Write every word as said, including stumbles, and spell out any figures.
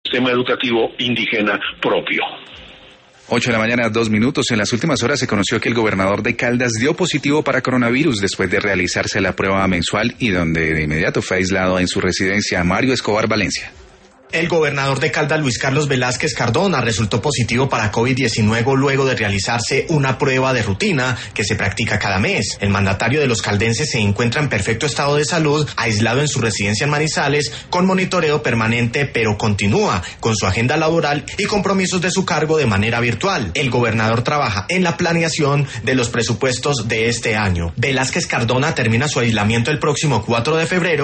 sistema educativo indígena propio. ocho de la mañana, dos minutos. En las últimas horas se conoció que el gobernador de Caldas dio positivo para coronavirus después de realizarse la prueba mensual y donde de inmediato fue aislado en su residencia. Mario Escobar Valencia. El gobernador de Caldas, Luis Carlos Velázquez Cardona, resultó positivo para COVID diecinueve luego de realizarse una prueba de rutina que se practica cada mes. El mandatario de los caldenses se encuentra en perfecto estado de salud, aislado en su residencia en Manizales, con monitoreo permanente, pero continúa con su agenda laboral y compromisos de su cargo de manera virtual. El gobernador trabaja en la planeación de los presupuestos de este año. Velázquez Cardona termina su aislamiento el próximo cuatro de febrero.